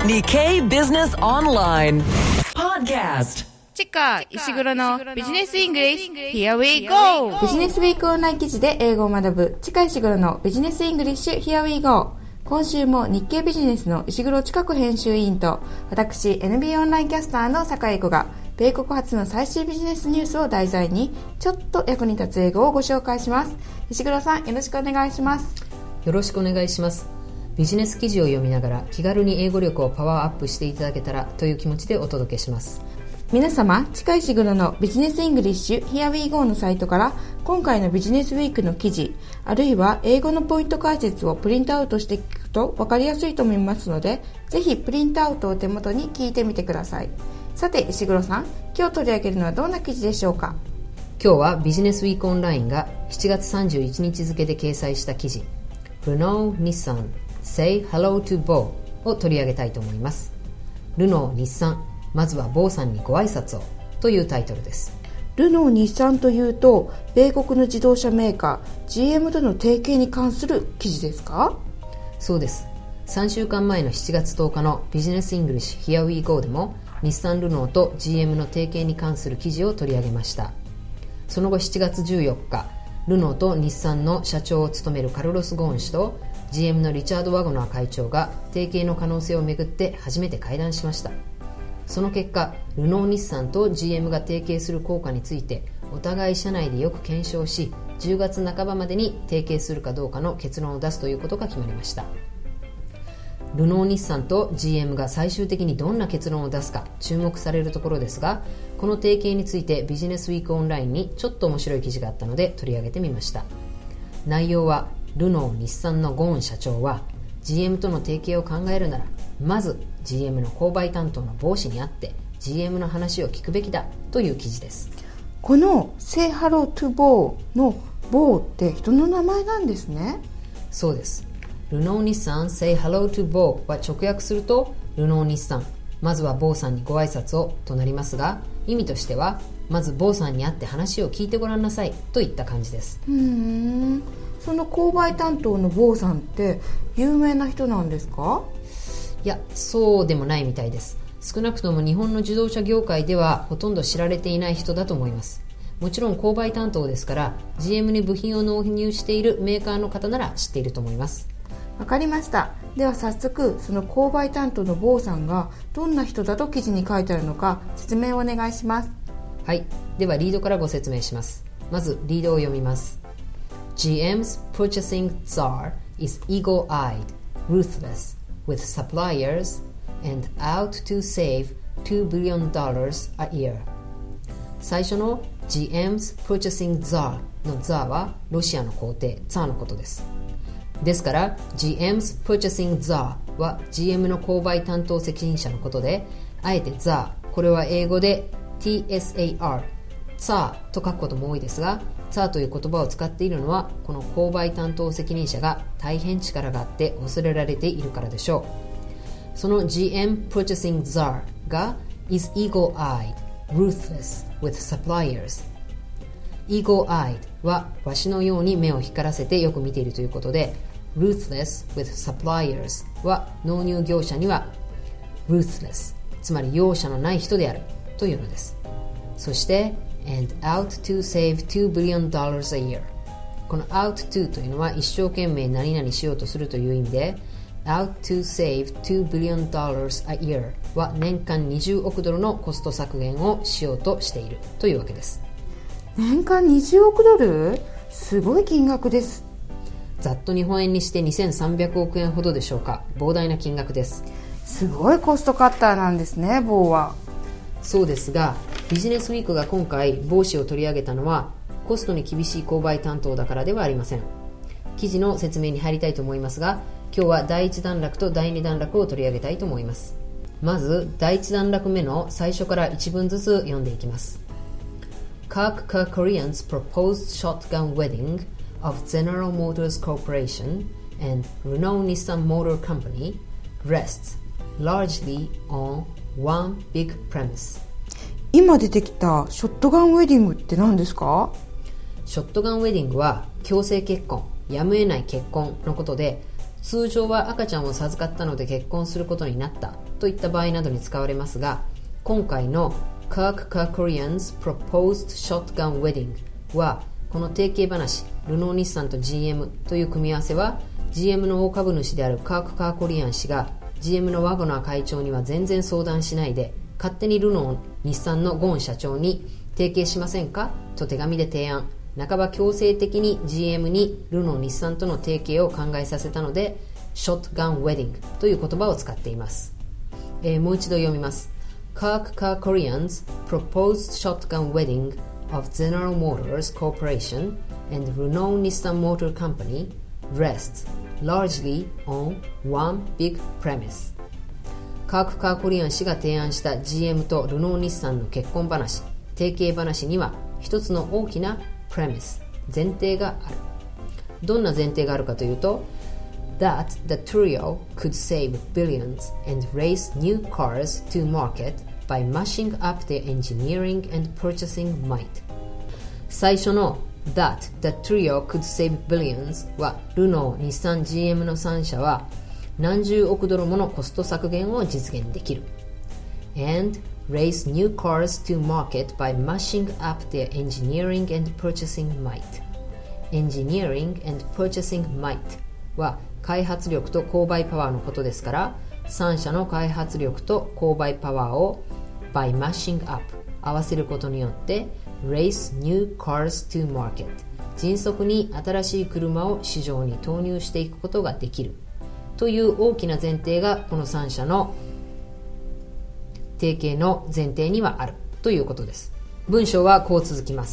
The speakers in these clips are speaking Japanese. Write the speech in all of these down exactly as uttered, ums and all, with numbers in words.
Nikkei Business Online Podcast。 チカ石黒のビジネスイングリッシュ Here we go。 ビジネスウィークオンライン記事で英語を学ぶチカ石黒のビジネスイングリッシュ Here we go。 今週も日経ビジネスの石黒千佳子編集委員と私 エヌビー オンラインキャスターの坂井子が米国発の最新ビジネスニュースを題材にちょっと役に立つ英語をご紹介します。石黒さん、よろしくお願いします。 よろしくお願いします。ビジネス記事を読みながら気軽に英語力をパワーアップしていただけたらという気持ちでお届けします。 皆様、近石黒のビジネスイングリッシュ Here we go のサイトから今回のビジネスウィークの記事、あるいは英語のポイント解説をプリントアウトして聞くと分かりやすいと思いますので、ぜひプリントアウトを手元に聞いてみてください。さて石黒さん、今日取り上げるのはどんな記事でしょうか？ 今日はビジネスウィークオンラインがしちがつさんじゅういちにち付で掲載した記事 Renault Nissan Say Hello to Bo を取り上げたいと思います。ルノー日産、まずはボーさんにご挨拶をというタイトルです。 ルノー日産というと米国の自動車メーカー ジーエム との提携に関する記事ですか？ そうです。さんしゅうかんまえのしちがつとおかのビジネスイングリッシュ Here we go でも日産ルノーと ジーエム の提携に関する記事を取り上げました。その後しちがつじゅうよっか、ルノーと日産の社長を務めるカルロス・ゴーン氏と ジーエム のリチャード・ワゴナー会長が提携の可能性をめぐって初めて会談しました。その結果、ルノー日産と ジーエム が提携する効果についてお互い社内でよく検証し、じゅうがつなかばまでに提携するかどうかの結論を出すということが決まりました。ルノー日産と ジーエム が最終的にどんな結論を出すか注目されるところですが、この提携についてビジネスウィークオンラインにちょっと面白い記事があったので取り上げてみました。内容は、ルノー日産のゴーン社長は ジーエム との提携を考えるならまず ジーエム の購買担当のボー氏に会って ジーエム の話を聞くべきだという記事です。 この Say Hello to Bo のボーって人の名前なんですね。 そうです。ルノー日産 Say Hello to Bo は直訳するとルノー日産、まずはボーさんにご挨拶をとなりますが、意味としてはまずボーさんに会って話を聞いてごらんなさいといった感じです。 うーん、その購買担当のボーさんって有名な人なんですか？ いや、そうでもないみたいです。少なくとも日本の自動車業界ではほとんど知られていない人だと思います。もちろん購買担当ですから ジーエム に部品を納入しているメーカーの方なら知っていると思います。 わかりました。では早速その購買担当のボーさんがどんな人だと記事に書いてあるのか説明をお願いします。 はい、ではリードからご説明します。まずリードを読みます。 ジーエム 's purchasing czar is eagle-eyed, ruthless with suppliers and out to save two billion dollars a year。 最初の ジーエム 's purchasing czar の czar はロシアの皇帝ツァーのことです。ですから ジーエム 's purchasing czar は ジーエム の購買担当責任者のことで、あえて czar、 これは英語で ティーエスエーアール ツァーと書くことも多いですが、ツァーという言葉を使っているのはこの購買担当責任者が大変力があって恐れられているからでしょう。その ジーエム purchasing czar が is eagle-eyed, ruthless with suppliers。 eagle-eyed はワシのように目を光らせてよく見ているということで、ruthless with suppliers は納入業者には ruthless、 つまり容赦のない人であるというのです。そして and out to save two billion dollars a year。 この out to というのは一生懸命何々しようとするという意味で、 out to save two billion dollars a year は年間にじゅうおくドルのコスト削減をしようとしているというわけです。 年間にじゅうおくドル？すごい金額です。 ざっと日本円にしてにせんさんびゃくおくえんほどでしょうか。膨大な金額です。 すごいコストカッターなんですね、ボーは。 そうですが、ビジネスウィークが今回ボー氏を取り上げたのはコストに厳しい購買担当だからではありません。記事の説明に入りたいと思いますが、今日はだいいち段落とだいに段落を取り上げたいと思います。まずだいいち段落目の最初から一文ずつ読んでいきます。 Kirk Kerkorian's proposed shotgun wedding of General Motors Corporation and Renault Nissan Motor Company rests largely on one big premise。 今出てきたショットガンウェディングって何ですか？ ショットガンウェディングは強制結婚、やむを得ない結婚のことで、 通常は赤ちゃんを授かったので結婚することになったといった場合などに使われますが、今回の Kirk Kerkorian's Proposed Shotgun Wedding はこの提携話、ルノー日産と ジーエム という組み合わせは ジーエム の大株主であるカーク・カーコリアン氏が ジーエム のワゴナー会長には全然相談しないで勝手にルノー日産のゴーン社長に提携しませんかと手紙で提案、半ば強制的に ジーエム にルノー日産との提携を考えさせたのでショットガンウェディングという言葉を使っています。えー、もう一度読みます。 Kirk Kerkorian's Proposed Shotgun Wedding of General Motors Corporation and Renault Nissan Motor Company rests largely on one big premise。 カーク・カーコリアン氏が提案した ジーエム とルノー日産の結婚話、提携話には一つの大きな premise 前提がある。どんな前提があるかというと that the trio could save billions and raise new cars to market by mashing up their engineering and purchasing might。 最初の that the trio could save billions はルノー、日産、ジーエム のさん社は何十億ドルものコスト削減を実現できる。 and raise new cars to market by mashing up their engineering and purchasing might。 engineering and purchasing might は開発力と購買パワーのことですから、さん社の開発力と購買パワーを by mashing up 合わせることによって raise new cars to market 迅速に新しい車を市場に投入していくことができるという大きな前提がこのさん社の提携の前提にはあるということです。文章はこう続きます。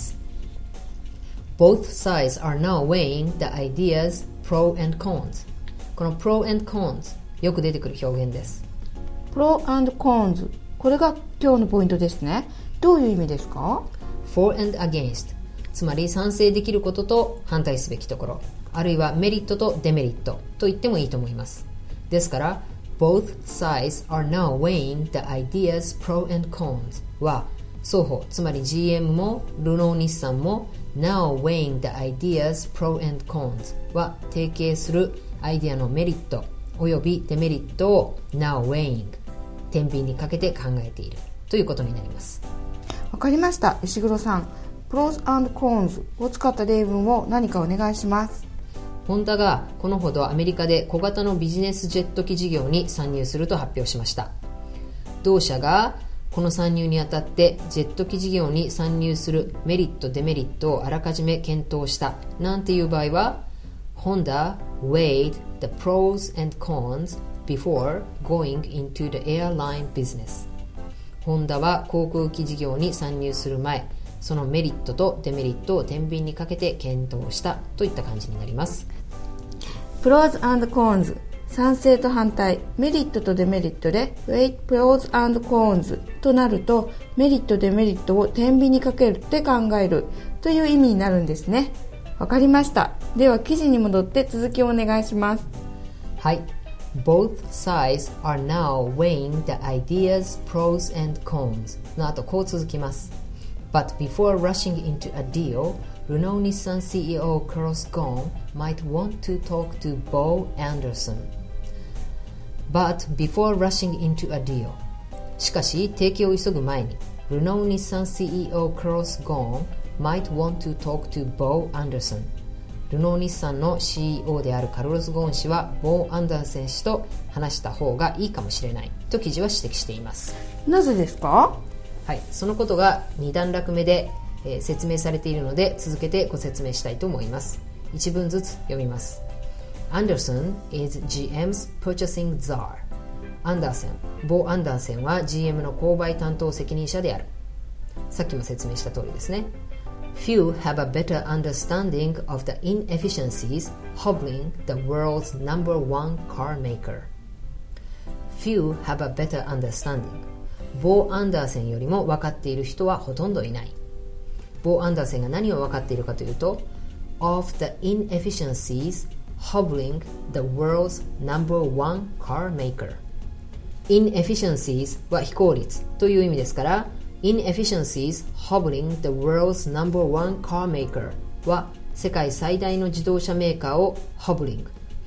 Both sides are now weighing the ideas pro and cons。 この pro and cons よく出てくる表現です。 Pro and cons、 これが今日のポイントですね。どういう意味ですか？ For and against、 つまり賛成できることと反対すべきところ、あるいはメリットとデメリットと言ってもいいと思います。ですから Both sides are now weighing the ideas pro and cons は双方、つまり ジーエム もルノー日産も now weighing the ideas pro and cons は提携するアイデアのメリットおよびデメリットを now weighing 天秤にかけて考えているということになります。 わかりました。石黒さん、pros and cons を使った例文を何かお願いします。 ホンダがこのほどアメリカで小型のビジネスジェット機事業に参入すると発表しました。同社がこの参入にあたってジェット機事業に参入するメリットデメリットをあらかじめ検討したなんていう場合は Honda weighed the pros and cons before going into the airline business。 ホンダは航空機事業に参入する前、そのメリットとデメリットを天秤にかけて検討したといった感じになります。 Pros and cons、 賛成と反対、メリットとデメリットで Weigh pros and cons となると、メリットデメリットを天秤にかけるって考えるという意味になるんですね。わかりました。では記事に戻って続きをお願いします。 はい。Both sides are now weighing the ideas pros and cons の後こう続きます。But before rushing into a deal, Renault Nissan シーイーオー Carlos Ghosn might want to talk to Bo Anderson. But before rushing into a deal, しかし提携を急ぐ前に Renault Nissan シーイーオー Carlos Ghosn might want to talk to Bo Anderson。 ルノー日産の シーイーオー であるカルロス・ゴーン氏はボー・アンダーセン氏と話した方がいいかもしれないと記事は指摘しています。 なぜですか？ はい、そのことがに段落目で、えー、説明されているので続けてご説明したいと思います。一文ずつ読みます。 Anderson is ジーエム 's purchasing czar。 アンダーセン、ボー・アンダーセンは ジーエム の購買担当責任者である。さっきも説明した通りですね。 Few have a better understanding of the inefficiencies hobbling the world's number one car maker。 Few have a better understanding。ボー・アンダーセンよりも分かっている人はほとんどいない。ボー・アンダーセンが何を分かっているかというと of the inefficiencies hobbling the world's number one car maker。 inefficiencies は非効率という意味ですから inefficiencies hobbling the world's number one car maker は世界最大の自動車メーカーを hobbling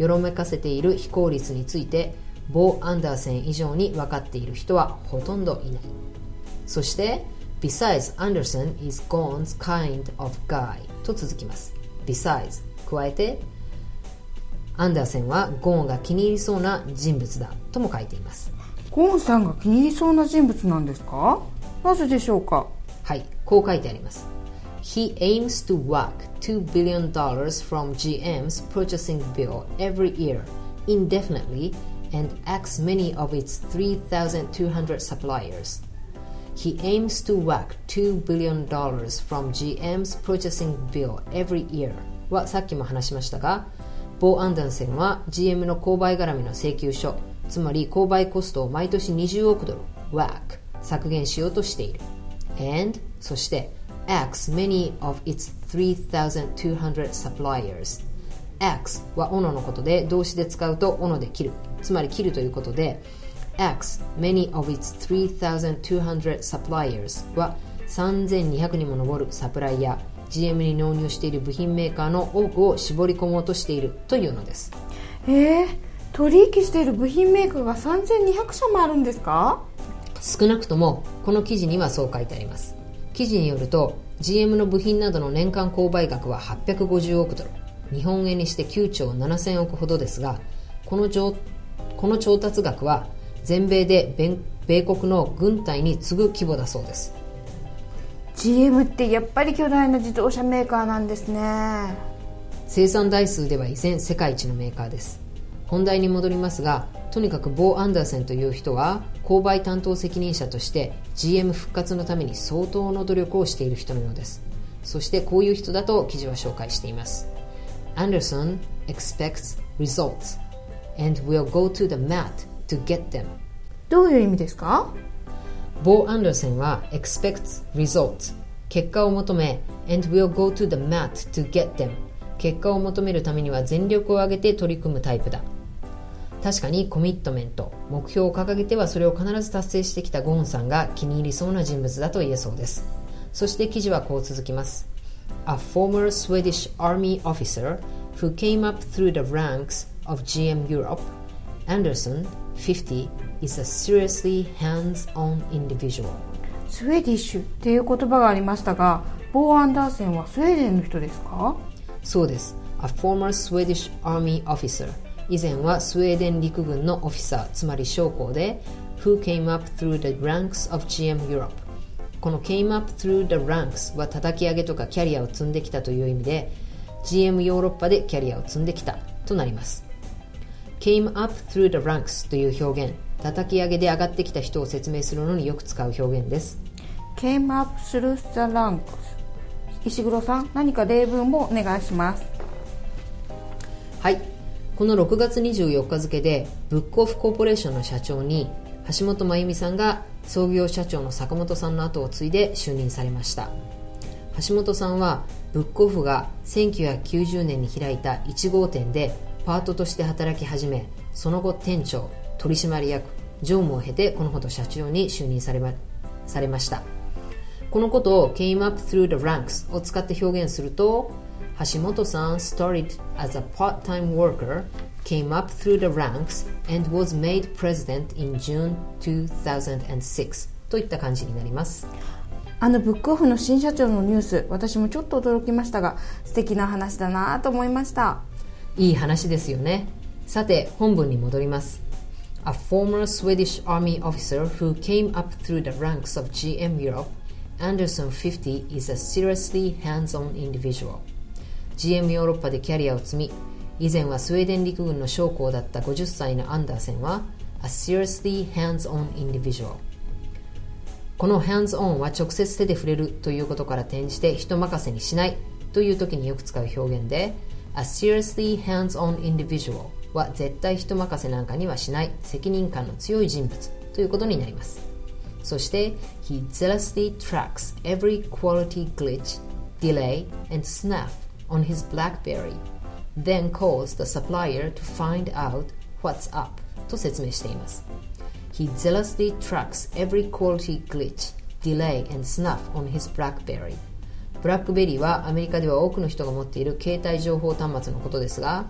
よろめかせている非効率についてボー・アンダーセン以上に分かっている人はほとんどいない。そして Besides, Anderson is Gone's kind of guy と続きます。 Besides 加えてアンダーセンはゴーンが気に入りそうな人物だとも書いています。 ゴーンさんが気に入りそうな人物なんですか？なぜでしょうか？ はい、こう書いてあります。He aims to whack two billion dollars from ジーエム 's purchasing bill every year indefinitely and axes many of its three thousand two hundred suppliers. He aims to whack two billion dollars from ジーエム 's purchasing bill every year はさっきも話しましたが、ボー・アンダーセンは ジーエム の購買絡みの請求書、つまり購買コストを毎年にじゅうおくドル whack 削減しようとしている。 and そして axe many of its three thousand two hundred suppliers。 axe は斧のことで動詞で使うと斧で切る、つまり切るということで axe many of its three thousand two hundred suppliers はさんぜんにひゃくにも上るサプライヤー、 ジーエム に納入している部品メーカーの多くを絞り込もうとしているというのです。 えー、取引している部品メーカーがさんぜんにひゃくしゃもあるんですか？ 少なくともこの記事にはそう書いてあります。記事によると ジーエム の部品などの年間購買額ははっぴゃくごじゅうおくドル、日本円にしてきゅうちょうななせんおくほどですが、この上この調達額は全米で米米国の軍隊に次ぐ規模だそうです。 ジーエム ってやっぱり巨大な自動車メーカーなんですね。 生産台数では依然世界一のメーカーです。本題に戻りますが、とにかくボー・アンダーセンという人は購買担当責任者として ジーエム 復活のために相当の努力をしている人のようです。そしてこういう人だと記事は紹介しています。 Anderson expects results and will go to the mat to get them。 どういう意味ですか？ ボー・アンダーセンは expects results 結果を求め and will go to the mat to get them 結果を求めるためには全力を挙げて取り組むタイプだ。確かにコミットメント、目標を掲げてはそれを必ず達成してきたゴーンさんが気に入りそうな人物だと言えそうです。そして記事はこう続きます。 A former Swedish army officer who came up through the ranks of ジーエム Europe, Anderson fifty is a seriously hands-on individual。 スウェディッシュっていう言葉がありましたが、ボー・アンダーセンはスウェーデンの人ですか？ そうです。 A former Swedish army officer、以前はスウェーデン陸軍のオフィサー、つまり将校で Who came up through the ranks of ジーエム Europe。 この came up through the ranks は叩き上げとかキャリアを積んできたという意味で ジーエム ヨーロッパでキャリアを積んできたとなります。 came up through the ranks という表現、叩き上げで上がってきた人を説明するのによく使う表現です。 came up through the ranks。 石黒さん、何か例文もお願いします。 はい、このろくがつにじゅうよっか付でブックオフコーポレーションの社長に橋本真由美さんが創業社長の坂本さんの後を継いで就任されました。橋本さんはブックオフがせんきゅうひゃくきゅうじゅうねんに開いたいち号店でパートとして働き始め、その後店長、取締役、常務を経てこのほど社長に就任されま、されました。このことを came up through the ranks を使って表現すると、橋本さん started as a part-time worker, came up through the ranks and was made president in June two thousand six といった感じになります。 あのブックオフの新社長のニュース、私もちょっと驚きましたが、素敵な話だなと思いました。 いい話ですよね。さて本文に戻ります。 A former Swedish army officer who came up through the ranks of ジーエム Europe, Anderson fifty is a seriously hands-on individual。 ジーエム ヨーロッパでキャリアを積み、以前はスウェーデン陸軍の将校だったごじゅっさいのアンダーセンは A seriously hands-on individual。 この hands-on は直接手で触れるということから転じて人任せにしないという時によく使う表現で、 A seriously hands-on individual は絶対人任せなんかにはしない責任感の強い人物ということになります。そして He zealously tracks every quality glitch, delay and snap on his BlackBerry, then calls the supplier to find out what's up と説明しています。 He zealously tracks every quality glitch, delay and snap on his BlackBerry。 ブラックベリーはアメリカでは多くの人が持っている携帯情報端末のことですが、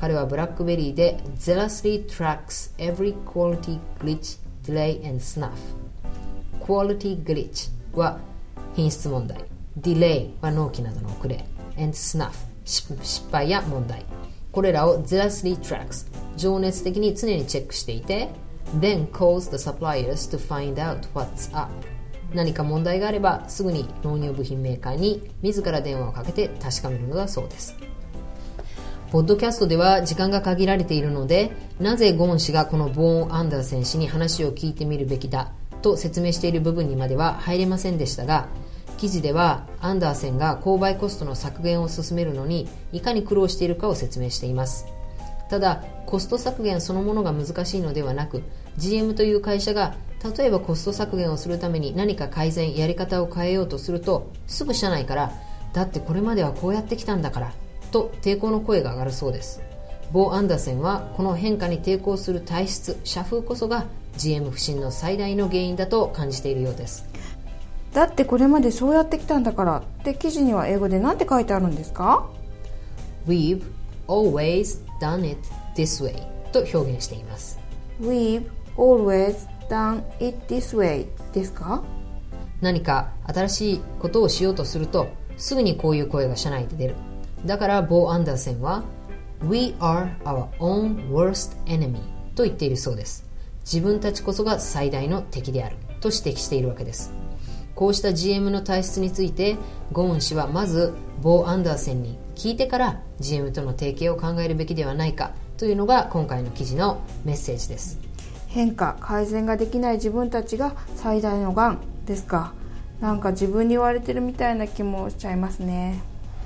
彼はブラックベリーで zealously tracks every quality glitch, delay and snuff。 quality glitch は品質問題、 delay は納期などの遅れ、 and snuff 失敗や問題、これらを zealously tracks 情熱的に常にチェックしていて、 then calls the suppliers to find out what's up。 何か問題があればすぐに納入部品メーカーに自ら電話をかけて確かめるのだそうです。ポッドキャストでは時間が限られているので、なぜゴーン氏がこのボーン・アンダーセン氏に話を聞いてみるべきだと説明している部分にまでは入れませんでしたが、記事ではアンダーセンが購買コストの削減を進めるのにいかに苦労しているかを説明しています。ただコスト削減そのものが難しいのではなく、 ジーエム という会社が例えばコスト削減をするために何か改善やり方を変えようとすると、すぐ社内からだってこれまではこうやってきたんだからと抵抗の声が上がるそうです。ボー・アンダーセンはこの変化に抵抗する体質、社風こそが ジーエム 不振の最大の原因だと感じているようです。 だってこれまでそうやってきたんだからって記事には英語で何て書いてあるんですか？ We've always done it this way と表現しています。 We've always done it this way ですか？ 何か新しいことをしようとするとすぐにこういう声が社内で出る。だからボー・アンダーセンは We are our own worst enemy と言っているそうです。自分たちこそが最大の敵であると指摘しているわけです。こうした ジーエム の体質についてゴーン氏はまずボー・アンダーセンに聞いてから ジーエム との提携を考えるべきではないかというのが今回の記事のメッセージです。 変化改善ができない自分たちが最大の癌ですか。なんか自分に言われてるみたいな気もしちゃいますね。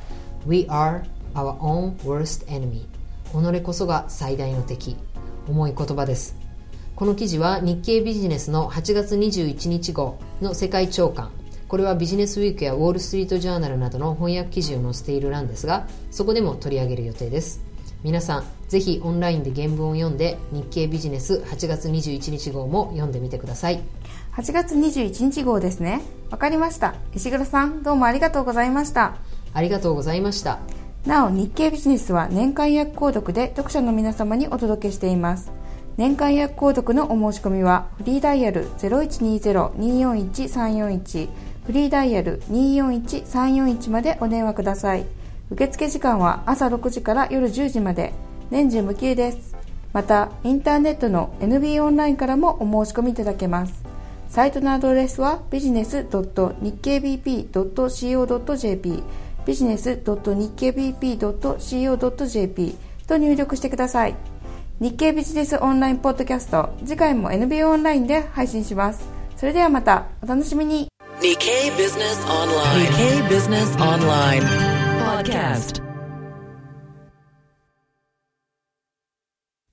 We are our own worst enemy。 己こそが最大の敵。重い言葉です。この記事は日経ビジネスのはちがつにじゅういちにち号の世界長官、これはビジネスウィークやウォールストリートジャーナルなどの翻訳記事を載せている欄ですが、そこでも取り上げる予定です。皆さんぜひオンラインで原文を読んで日経ビジネスはちがつにじゅういちにち号も読んでみてください。 はちがつにじゅういちにち号ですね。わかりました。石黒さんどうもありがとうございました。 ありがとうございました。 なお日経ビジネスは年間予約購読で読者の皆様にお届けしています。年間予約購読のお申し込みはフリーダイヤル ゼロいちにゼロ にーよんいち さんよんいち フリーダイヤル にーよんいち さんよんいちまでお電話ください。受付時間は朝ろくじから夜じゅうじまで、年中無休です。またインターネットの エヌビー オンラインからもお申し込みいただけます。サイトのアドレスは ビジネス ドット ニッケービーピー ドット シーオー ドット ジェーピー ビジネス ドット ニッケービーピー ドット シーオー ドット ジェーピー と入力してください。日経ビジネスオンラインポッドキャスト、次回も エヌビー オンラインで配信します。それではまたお楽しみに。 Nikkei Business Online. Nikkei Business Online Podcast.